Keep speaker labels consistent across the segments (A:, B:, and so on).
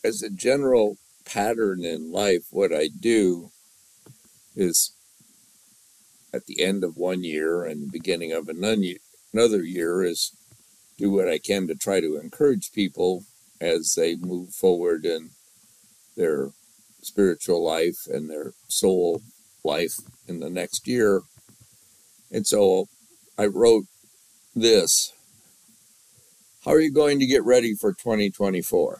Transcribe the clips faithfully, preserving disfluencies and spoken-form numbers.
A: as a general pattern in life, what I do is at the end of one year and the beginning of another year is do what I can to try to encourage people as they move forward in their spiritual life and their soul life in the next year. And so I wrote this: how are you going to get ready for twenty twenty-four?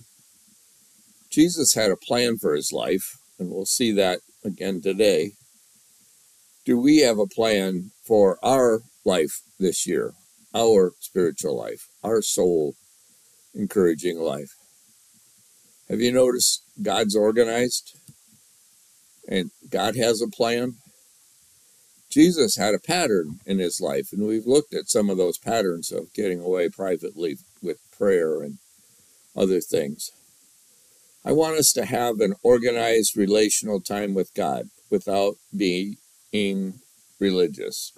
A: Jesus had a plan for his life, and we'll see that again today. Do we have a plan for our life this year, our spiritual life, our soul encouraging life? Have you noticed God's organized and God has a plan? Jesus had a pattern in his life, and we've looked at some of those patterns of getting away privately with prayer and other things. I want us to have an organized relational time with God without being religious.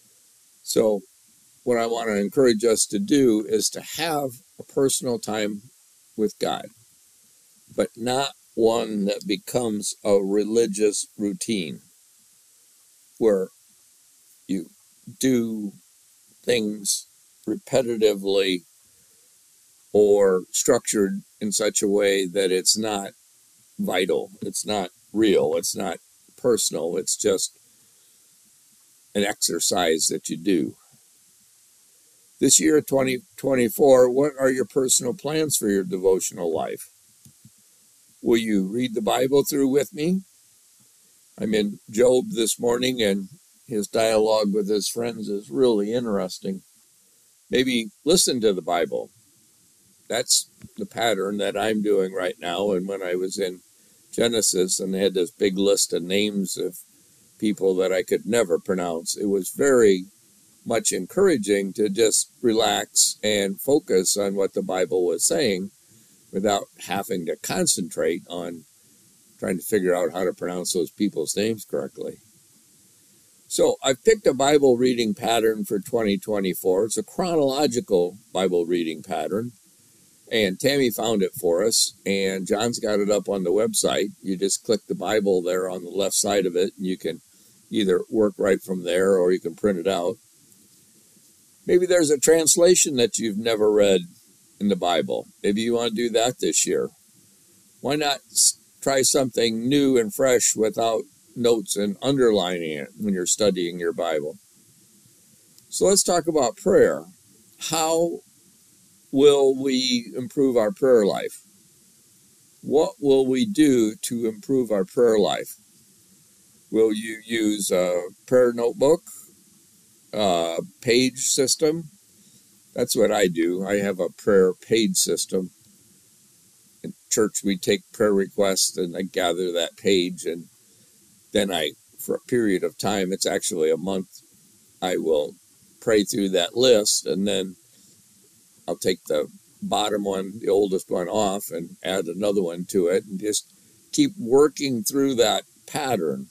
A: So what I want to encourage us to do is to have a personal time with God, but not one that becomes a religious routine where you do things repetitively or structured in such a way that it's not vital, it's not real, it's not personal, it's just an exercise that you do. This year, twenty twenty-four, what are your personal plans for your devotional life? Will you read the Bible through with me? I'm in Job this morning, and his dialogue with his friends is really interesting. Maybe listen to the Bible. That's the pattern that I'm doing right now. And when I was in Genesis and they had this big list of names of people that I could never pronounce, it was very much encouraging to just relax and focus on what the Bible was saying without having to concentrate on trying to figure out how to pronounce those people's names correctly. So I've picked a Bible reading pattern for twenty twenty-four. It's a chronological Bible reading pattern. And Tammy found it for us, and John's got it up on the website. You just click the Bible there on the left side of it, and you can either work right from there or you can print it out. Maybe there's a translation that you've never read in the Bible. Maybe you want to do that this year. Why not try something new and fresh without notes and underlining it when you're studying your Bible? So let's talk about prayer. How will we improve our prayer life? What will we do to improve our prayer life? Will you use a prayer notebook, a page system? That's what I do. I have a prayer page system. In church, we take prayer requests and I gather that page, and then I, for a period of time, it's actually a month, I will pray through that list, and then I'll take the bottom one, the oldest one, off and add another one to it and just keep working through that pattern.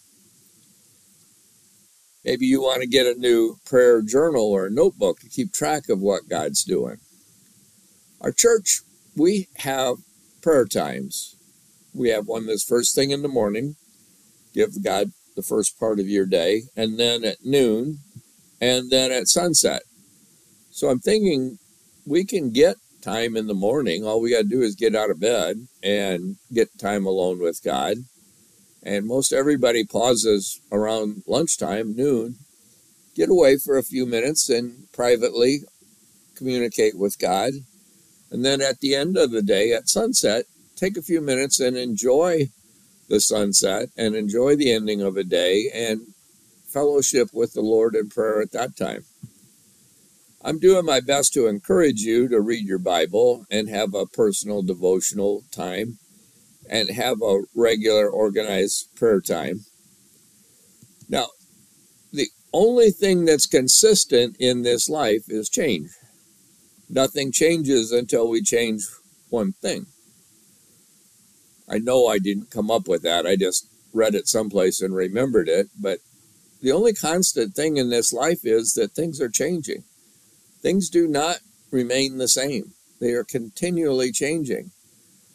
A: Maybe you want to get a new prayer journal or a notebook to keep track of what God's doing. Our church, we have prayer times. We have one that's first thing in the morning, give God the first part of your day, and then at noon, and then at sunset. So I'm thinking we can get time in the morning. All we got to do is get out of bed and get time alone with God. And most everybody pauses around lunchtime, noon, get away for a few minutes and privately communicate with God. And then at the end of the day, at sunset, take a few minutes and enjoy the sunset and enjoy the ending of a day and fellowship with the Lord in prayer at that time. I'm doing my best to encourage you to read your Bible and have a personal devotional time and have a regular organized prayer time. Now, the only thing that's consistent in this life is change. Nothing changes until we change one thing. I know I didn't come up with that. I just read it someplace and remembered it. But the only constant thing in this life is that things are changing. Things do not remain the same. They are continually changing.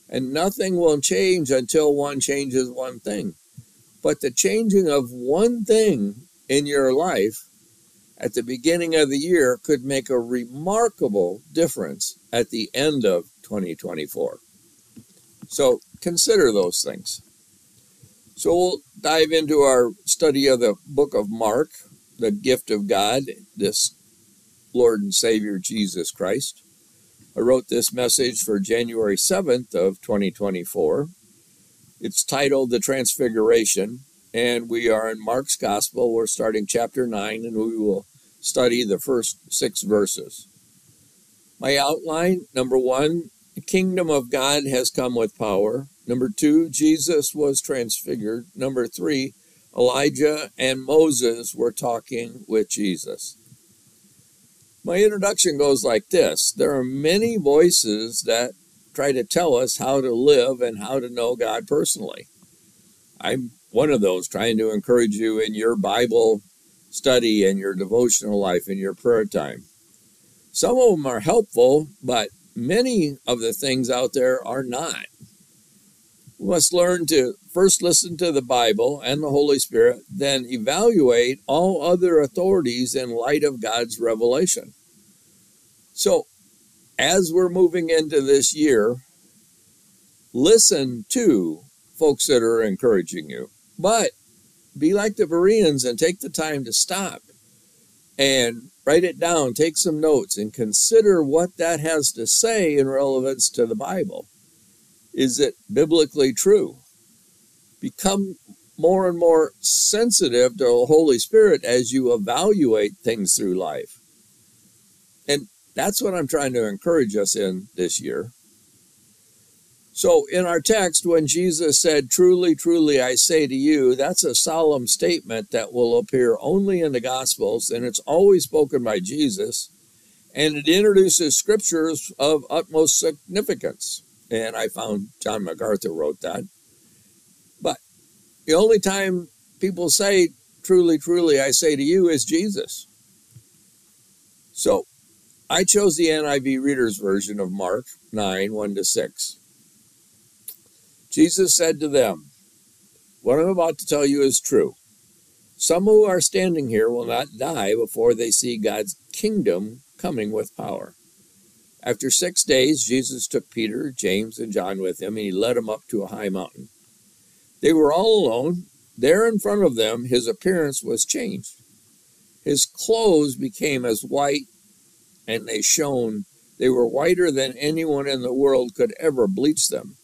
A: And nothing will change until one changes one thing. But the changing of one thing in your life at the beginning of the year could make a remarkable difference at the end of twenty twenty-four. So consider those things. So we'll dive into our study of the book of Mark, the gift of God, this Lord and Savior Jesus Christ. I wrote this message for January seventh of twenty twenty-four. It's titled The Transfiguration, and we are in Mark's Gospel. We're starting chapter nine, and we will study the first six verses. My outline, number one, the kingdom of God has come with power. Number two, Jesus was transfigured. Number three, Elijah and Moses were talking with Jesus. My introduction goes like this. There are many voices that try to tell us how to live and how to know God personally. I'm one of those, trying to encourage you in your Bible study and your devotional life and your prayer time. Some of them are helpful, but many of the things out there are not. We must learn to first listen to the Bible and the Holy Spirit, then evaluate all other authorities in light of God's revelation. So, as we're moving into this year, listen to folks that are encouraging you. But be like the Bereans and take the time to stop and write it down, take some notes, and consider what that has to say in relevance to the Bible. Is it biblically true? Become more and more sensitive to the Holy Spirit as you evaluate things through life. And that's what I'm trying to encourage us in this year. So in our text, when Jesus said, "Truly, truly, I say to you," that's a solemn statement that will appear only in the Gospels, and it's always spoken by Jesus, and it introduces scriptures of utmost significance. And I found John MacArthur wrote that. But the only time people say, "Truly, truly, I say to you," is Jesus. So I chose the N I V Reader's Version of Mark nine, one to six. Jesus said to them, "What I'm about to tell you is true. Some who are standing here will not die before they see God's kingdom coming with power." After six days, Jesus took Peter, James, and John with him, and he led them up to a high mountain. They were all alone. There in front of them, his appearance was changed. His clothes became as white, and they shone. They were whiter than anyone in the world could ever bleach them.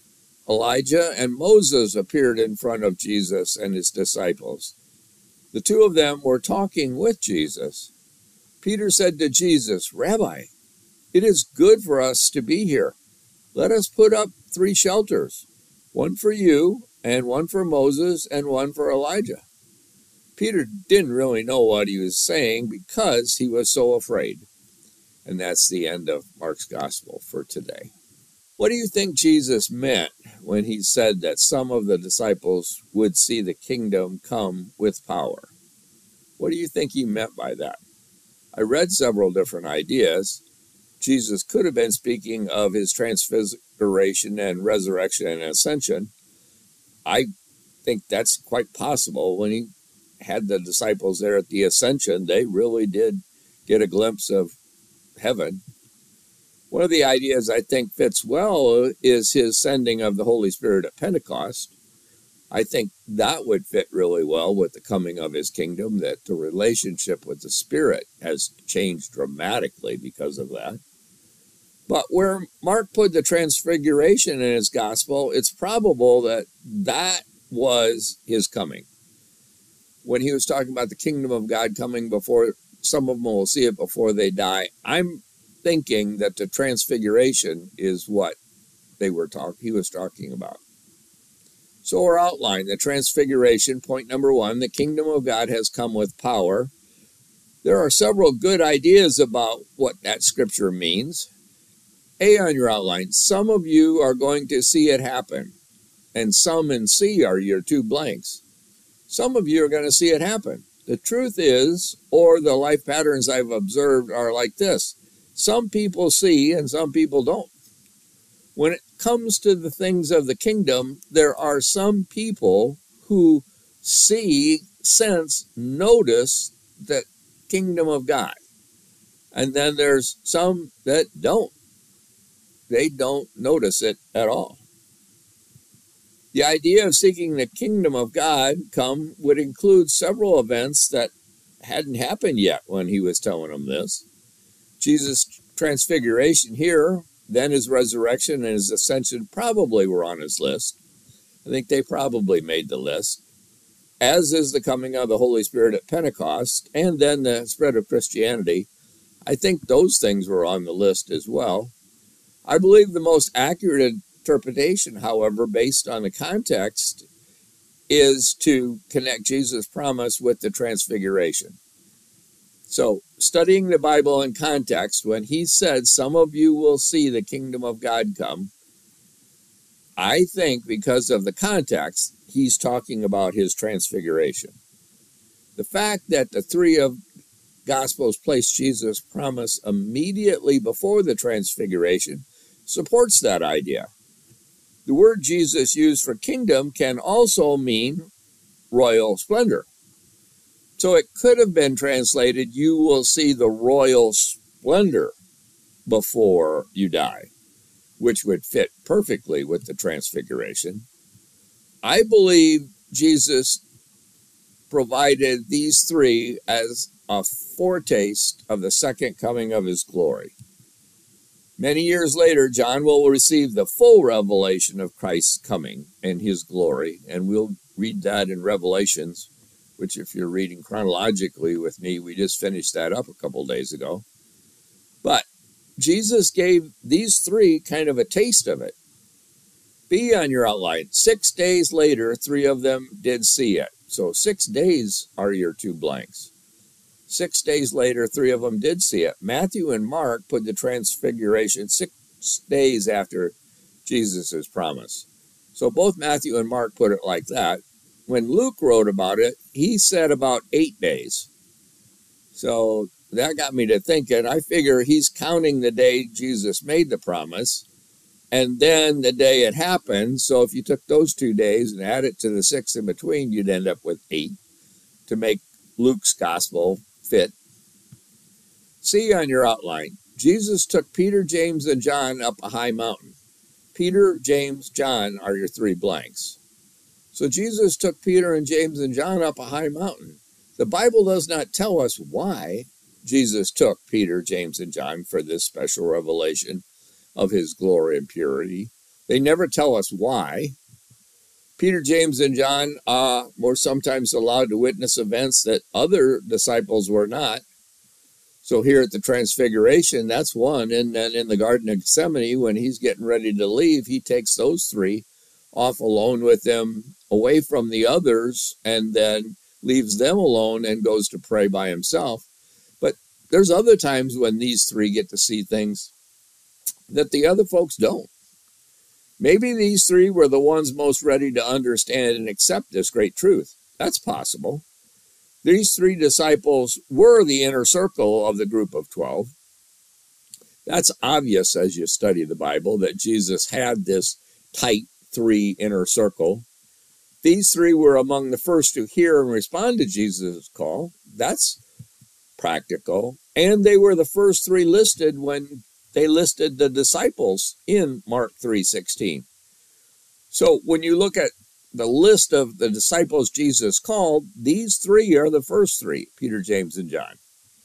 A: Elijah and Moses appeared in front of Jesus and his disciples. The two of them were talking with Jesus. Peter said to Jesus, "Rabbi, it is good for us to be here. Let us put up three shelters, one for you, and one for Moses, and one for Elijah." Peter didn't really know what he was saying because he was so afraid. And that's the end of Mark's Gospel for today. What do you think Jesus meant when he said that some of the disciples would see the kingdom come with power? What do you think he meant by that? I read several different ideas. Jesus could have been speaking of his transfiguration and resurrection and ascension. I think that's quite possible. When he had the disciples there at the ascension, they really did get a glimpse of heaven. One of the ideas I think fits well is his sending of the Holy Spirit at Pentecost. I think that would fit really well with the coming of his kingdom, that the relationship with the Spirit has changed dramatically because of that. But where Mark put the transfiguration in his gospel, it's probable that that was his coming. When he was talking about the kingdom of God coming before, some of them will see it before they die. I'm thinking that the transfiguration is what they were talking, he was talking about. So our outline, the transfiguration, point number one, the kingdom of God has come with power. There are several good ideas about what that scripture means. A on your outline, some of you are going to see it happen, and some in C are your two blanks. Some of you are going to see it happen. The truth is, or the life patterns I've observed are like this. Some people see and some people don't. When it comes to the things of the kingdom, there are some people who see, sense, notice the kingdom of God. And then there's some that don't. They don't notice it at all. The idea of seeking the kingdom of God come would include several events that hadn't happened yet when he was telling them this. Jesus' transfiguration here, then his resurrection and his ascension probably were on his list. I think they probably made the list, as is the coming of the Holy Spirit at Pentecost, and then the spread of Christianity. I think those things were on the list as well. I believe the most accurate interpretation, however, based on the context, is to connect Jesus' promise with the transfiguration. So, studying the Bible in context, when he said, some of you will see the kingdom of God come, I think because of the context, he's talking about his transfiguration. The fact that the three of Gospels place Jesus' promise immediately before the transfiguration supports that idea. The word Jesus used for kingdom can also mean royal splendor. So it could have been translated, you will see the royal splendor before you die, which would fit perfectly with the transfiguration. I believe Jesus provided these three as a foretaste of the second coming of his glory. Many years later, John will receive the full revelation of Christ's coming and his glory, and we'll read that in Revelations, which if you're reading chronologically with me, we just finished that up a couple days ago. But Jesus gave these three kind of a taste of it. Be on your outline. Six days later, three of them did see it. So six days are your two blanks. Six days later, three of them did see it. Matthew and Mark put the transfiguration six days after Jesus' promise. So both Matthew and Mark put it like that. When Luke wrote about it, he said about eight days. So that got me to thinking. I figure he's counting the day Jesus made the promise and then the day it happened. So if you took those two days and add it to the six in between, you'd end up with eight to make Luke's gospel fit. See on your outline, Jesus took Peter, James, and John up a high mountain. Peter, James, John are your three blanks. So Jesus took Peter and James and John up a high mountain. The Bible does not tell us why Jesus took Peter, James, and John for this special revelation of his glory and purity. They never tell us why. Peter, James, and John uh, were sometimes allowed to witness events that other disciples were not. So here at the Transfiguration, that's one. And then in the Garden of Gethsemane, when he's getting ready to leave, he takes those three off alone with them, away from the others, and then leaves them alone and goes to pray by himself. But there's other times when these three get to see things that the other folks don't. Maybe these three were the ones most ready to understand and accept this great truth. That's possible. These three disciples were the inner circle of the group of twelve. That's obvious as you study the Bible, that Jesus had this tight three inner circle. These three were among the first to hear and respond to Jesus' call. That's practical. And they were the first three listed when they listed the disciples in Mark three sixteen. So when you look at the list of the disciples Jesus called, these three are the first three, Peter, James, and John.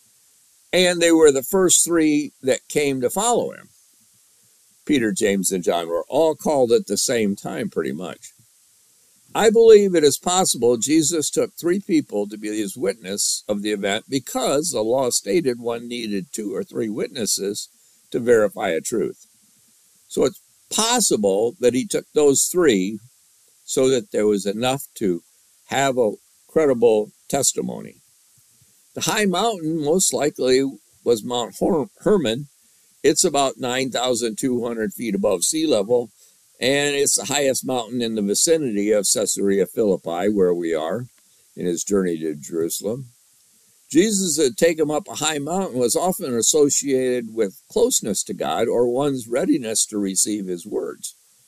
A: And they were the first three that came to follow him. Peter, James, and John were all called at the same time, pretty much. I believe it is possible Jesus took three people to be his witness of the event because the law stated one needed two or three witnesses to verify a truth. So it's possible that he took those three so that there was enough to have a credible testimony. The high mountain most likely was Mount Hermon. It's about nine thousand two hundred feet above sea level, and it's the highest mountain in the vicinity of Caesarea Philippi, where we are in his journey to Jerusalem. Jesus had taken him up a high mountain was often associated with closeness to God or one's readiness to receive his words.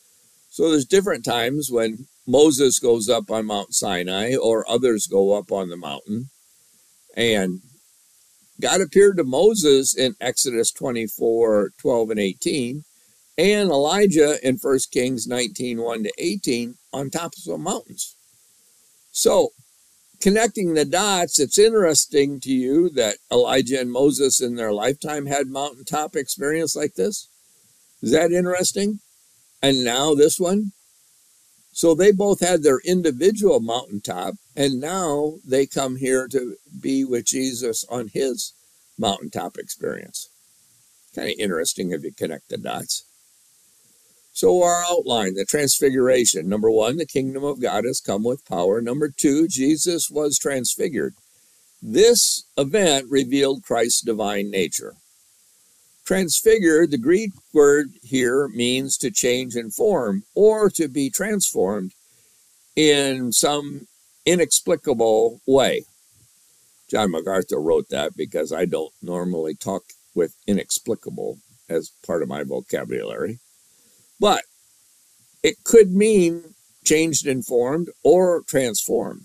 A: So there's different times when Moses goes up on Mount Sinai or others go up on the mountain. And God appeared to Moses in Exodus twenty-four, twelve, and eighteen, and Elijah in First Kings nineteen, one to eighteen on tops of mountains. So, connecting the dots, it's interesting to you that Elijah and Moses in their lifetime had mountaintop experience like this? Is that interesting? And now this one? So they both had their individual mountaintop, and now they come here to be with Jesus on his mountaintop experience. Kind of interesting if you connect the dots. So our outline, the transfiguration. Number one, the kingdom of God has come with power. Number two, Jesus was transfigured. This event revealed Christ's divine nature. Transfigured, the Greek word here means to change in form or to be transformed in some inexplicable way. John MacArthur wrote that because I don't normally talk with inexplicable as part of my vocabulary. But it could mean changed and formed or transformed.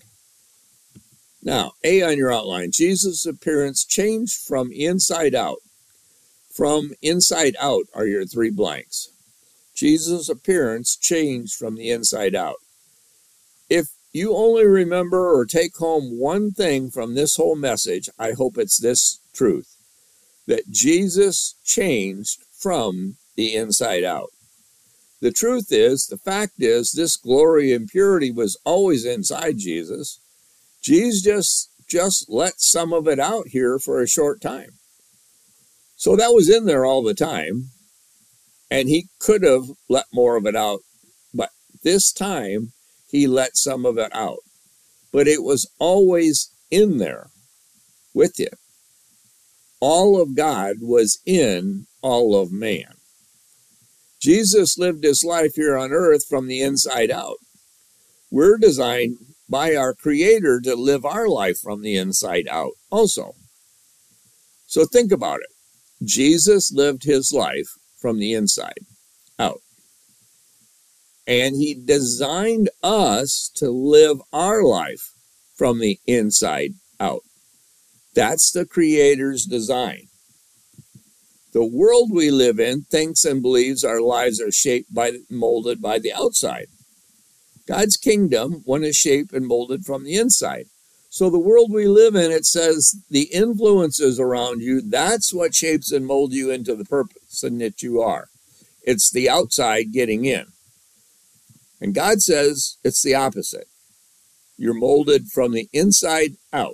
A: Now, A on your outline, Jesus' appearance changed from inside out. From inside out are your three blanks. Jesus' appearance changed from the inside out. If you only remember or take home one thing from this whole message, I hope it's this truth, that Jesus changed from the inside out. The truth is, the fact is, this glory and purity was always inside Jesus. Jesus just, just let some of it out here for a short time. So that was in there all the time, and he could have let more of it out, but this time he let some of it out. But it was always in there with you. All of God was in all of man. Jesus lived his life here on earth from the inside out. We're designed by our Creator to live our life from the inside out also. So think about it. Jesus lived his life from the inside out. And he designed us to live our life from the inside out. That's the Creator's design. The world we live in thinks and believes our lives are shaped by, molded by the outside. God's kingdom, one is shaped and molded from the inside. So the world we live in, it says the influences around you, that's what shapes and molds you into the person that you are. It's the outside getting in. And God says it's the opposite. You're molded from the inside out.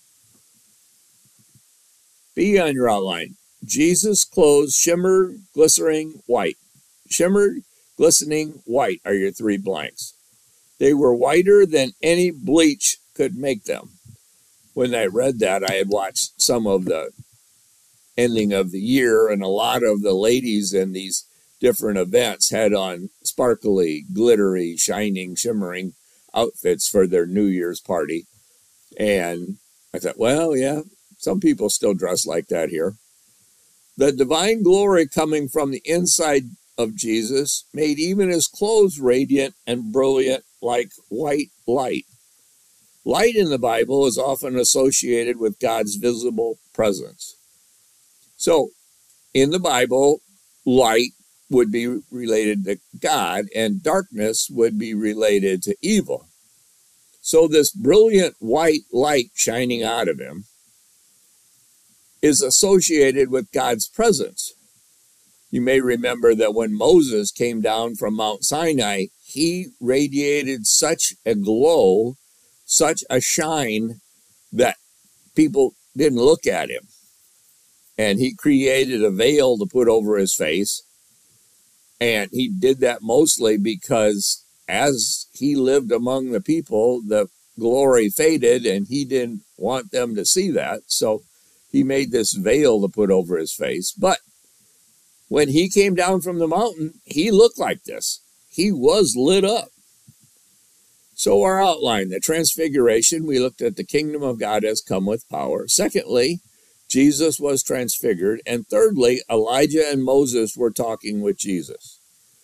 A: B on your outline. Jesus' clothes shimmered, glistening white. Shimmered, glistening white are your three blanks. They were whiter than any bleach could make them. When I read that, I had watched some of the ending of the year, and a lot of the ladies in these different events had on sparkly, glittery, shining, shimmering outfits for their New Year's party. And I thought, well, yeah, some people still dress like that here. The divine glory coming from the inside of Jesus made even his clothes radiant and brilliant like white light. Light in the Bible is often associated with God's visible presence. So, in the Bible, light would be related to God, and darkness would be related to evil. So this brilliant white light shining out of him is associated with God's presence. You may remember that when Moses came down from Mount Sinai, he radiated such a glow, such a shine, that people didn't look at him. And he created a veil to put over his face. And he did that mostly because as he lived among the people, the glory faded and he didn't want them to see that. So he made this veil to put over his face. But when he came down from the mountain, he looked like this. He was lit up. So our outline, the transfiguration, we looked at the kingdom of God has come with power. Secondly, Jesus was transfigured. And thirdly, Elijah and Moses were talking with Jesus.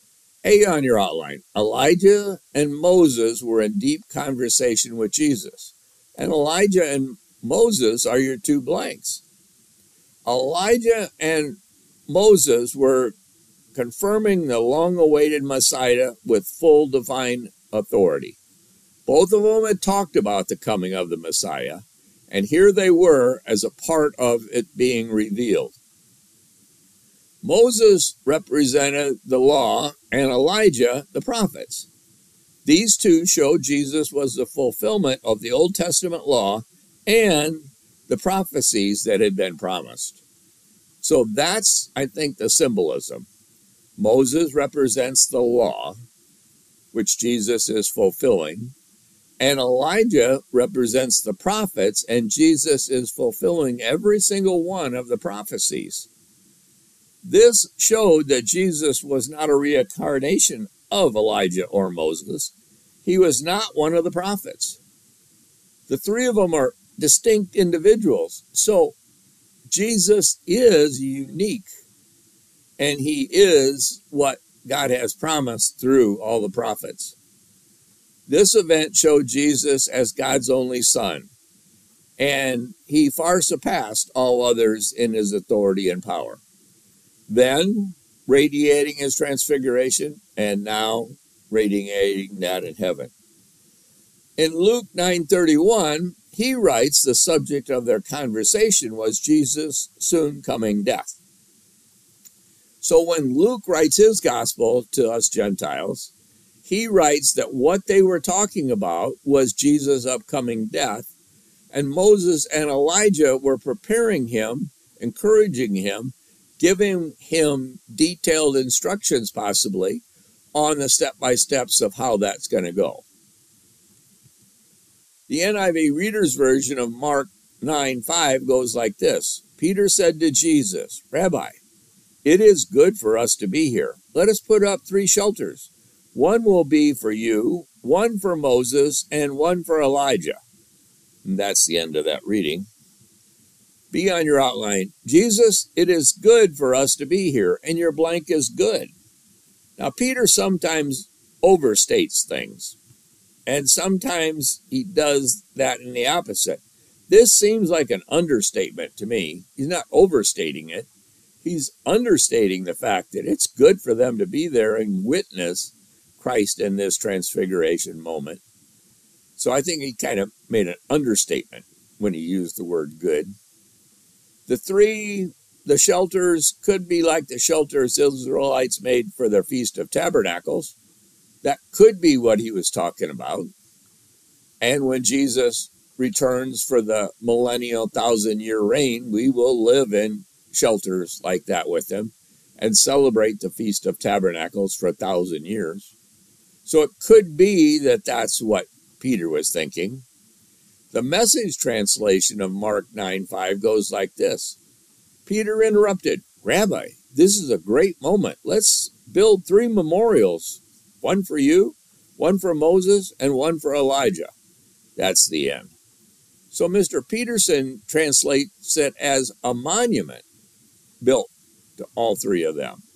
A: A on your outline. Elijah and Moses were in deep conversation with Jesus. And Elijah and Moses are your two blanks. Elijah and Moses were confirming the long-awaited Messiah with full divine authority. Both of them had talked about the coming of the Messiah, and here they were as a part of it being revealed. Moses represented the law and Elijah the prophets. These two showed Jesus was the fulfillment of the Old Testament law and the prophecies that had been promised. So that's, I think, the symbolism. Moses represents the law, which Jesus is fulfilling, and Elijah represents the prophets, and Jesus is fulfilling every single one of the prophecies. This showed that Jesus was not a reincarnation of Elijah or Moses. He was not one of the prophets. The three of them are distinct individuals. So Jesus is unique, and he is what God has promised through all the prophets. This event showed Jesus as God's only Son, and he far surpassed all others in his authority and power. Then, radiating his transfiguration, and now radiating that in heaven. In Luke nine thirty-one, he writes the subject of their conversation was Jesus' soon coming death. So when Luke writes his gospel to us Gentiles, he writes that what they were talking about was Jesus' upcoming death, and Moses and Elijah were preparing him, encouraging him, giving him detailed instructions possibly on the step-by-steps of how that's going to go. The N I V Reader's Version of Mark nine five goes like this. Peter said to Jesus, Rabbi, it is good for us to be here. Let us put up three shelters. One will be for you, one for Moses, and one for Elijah. And that's the end of that reading. Be on your outline. Jesus, it is good for us to be here, and your blank is good. Now, Peter sometimes overstates things, and sometimes he does that in the opposite. This seems like an understatement to me. He's not overstating it. He's understating the fact that it's good for them to be there and witness Christ in this transfiguration moment. So I think he kind of made an understatement when he used the word good. The three, the shelters could be like the shelters the Israelites made for their Feast of Tabernacles. That could be what he was talking about. And when Jesus returns for the millennial thousand-year reign, we will live in shelters like that with him and celebrate the Feast of Tabernacles for a thousand years. So it could be that that's what Peter was thinking. The Message translation of Mark nine five goes like this. Peter interrupted, Rabbi, this is a great moment. Let's build three memorials, one for you, one for Moses, and one for Elijah. That's the end. So Mister Peterson translates it as a monument built to all three of them.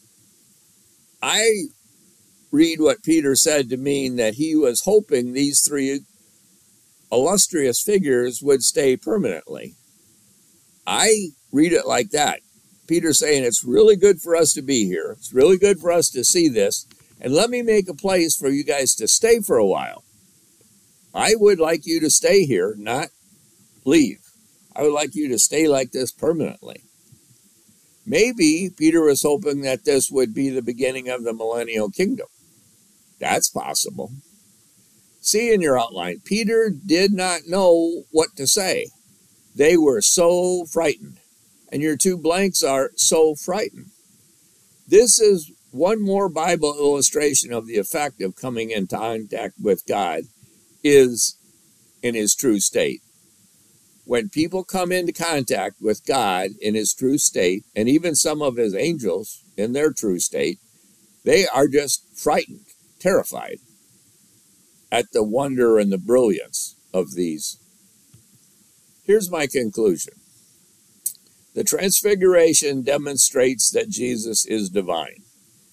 A: I read what Peter said to mean that he was hoping these three illustrious figures would stay permanently. I read it like that. Peter's saying it's really good for us to be here. It's really good for us to see this. And let me make a place for you guys to stay for a while. I would like you to stay here, not leave. I would like you to stay like this permanently. Maybe Peter was hoping that this would be the beginning of the millennial kingdom. That's possible. See in your outline, Peter did not know what to say. They were so frightened. And your two blanks are so frightened. This is one more Bible illustration of the effect of coming in contact with God is in his true state. When people come into contact with God in his true state, and even some of his angels in their true state, they are just frightened, terrified at the wonder and the brilliance of these. Here's my conclusion. The Transfiguration demonstrates that Jesus is divine.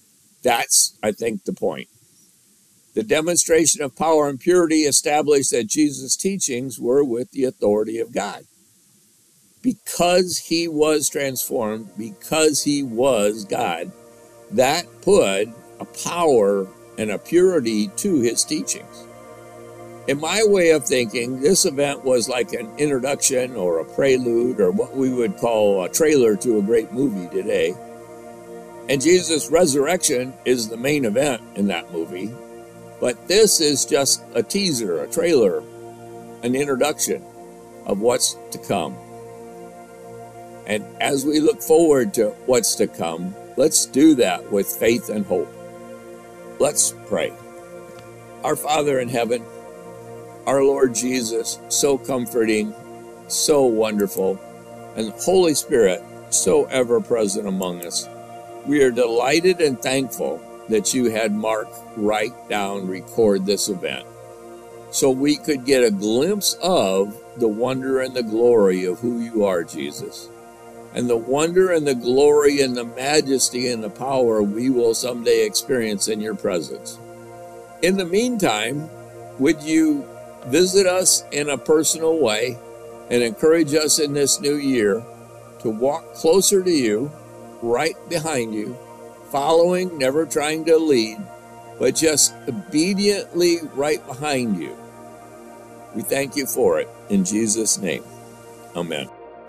A: That's, I think, the point. The demonstration of power and purity established that Jesus' teachings were with the authority of God. Because he was transformed, because he was God, that put a power and a purity to his teachings. In my way of thinking, this event was like an introduction or a prelude or what we would call a trailer to a great movie today. And Jesus' resurrection is the main event in that movie. But this is just a teaser, a trailer, an introduction of what's to come. And as we look forward to what's to come, let's do that with faith and hope. Let's pray. Our Father in heaven, our Lord Jesus, so comforting, so wonderful, and Holy Spirit, so ever present among us. We are delighted and thankful that you had Mark write down, record this event, so we could get a glimpse of the wonder and the glory of who you are, Jesus, and the wonder and the glory and the majesty and the power we will someday experience in your presence. In the meantime, would you visit us in a personal way and encourage us in this new year to walk closer to you, right behind you, following, never trying to lead, but just obediently right behind you. We thank you for it. In Jesus' name, amen.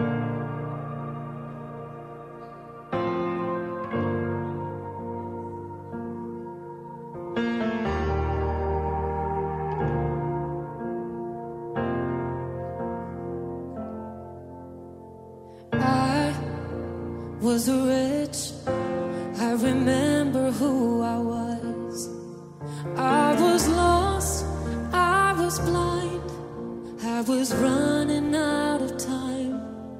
B: Was rich, I remember who I was. I was lost, I was blind, I was running out of time.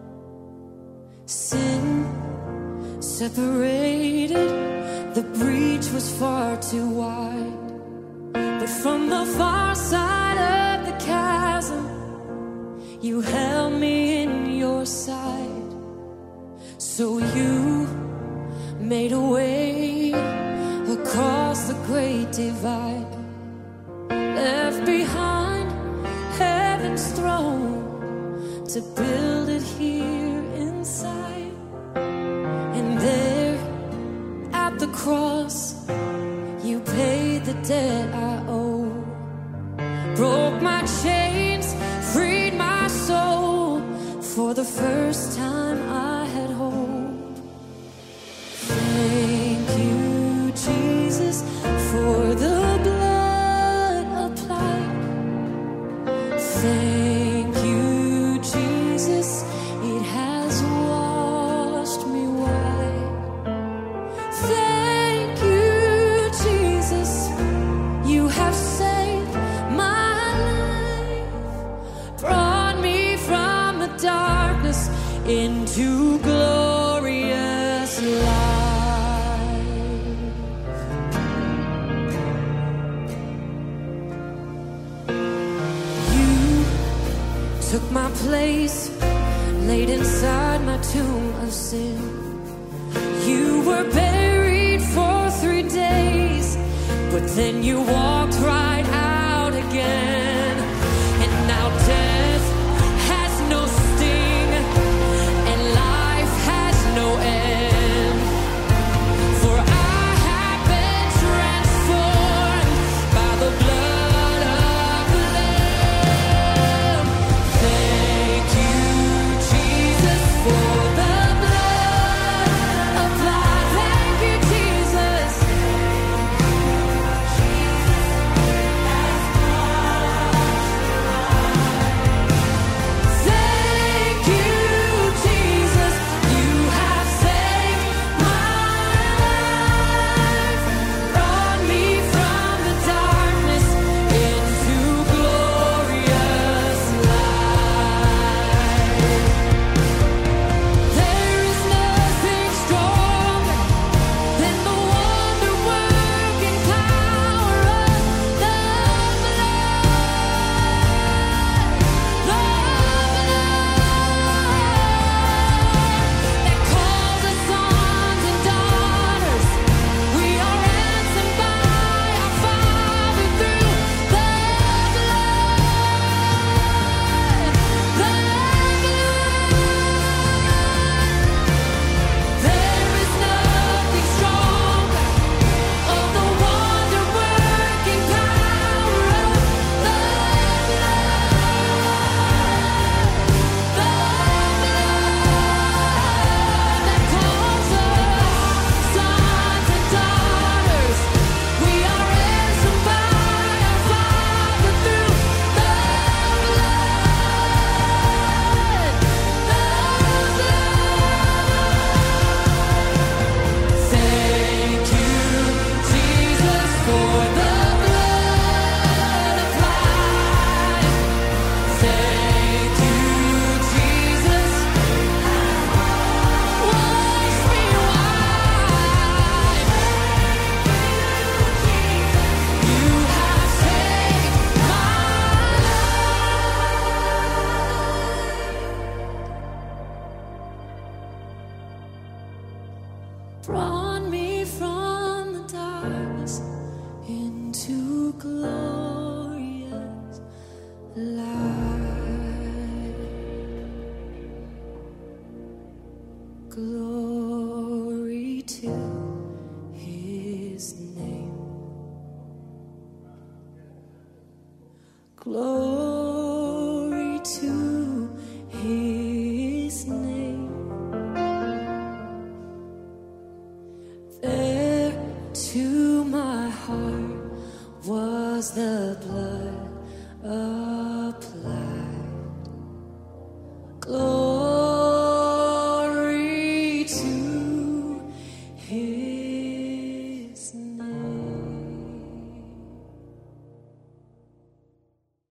B: Sin separated, the breach was far too wide. But from the far side of the chasm, you held me in your sight. So you made a way across the great divide, left behind heaven's throne to build it here inside. And there at the cross, you paid the debt I owe, broke my chains, freed my soul. For the first time I had hope. Thank you, Jesus, for the blood applied. Thank you, Jesus, it has washed me white. Thank you, Jesus, you have saved my life, brought me from the darkness into glorious light. Took my place, laid inside my tomb of sin. You were buried for three days, but then you walked right out again. And now death has no sting, and life has no end. For I have been transformed by the blood of the Lamb. Thank you, Jesus, for the blood applied. Thank you, Jesus. into glorious light. Glory to his name. Glory to his name. There to my heart was the blood applied. Glory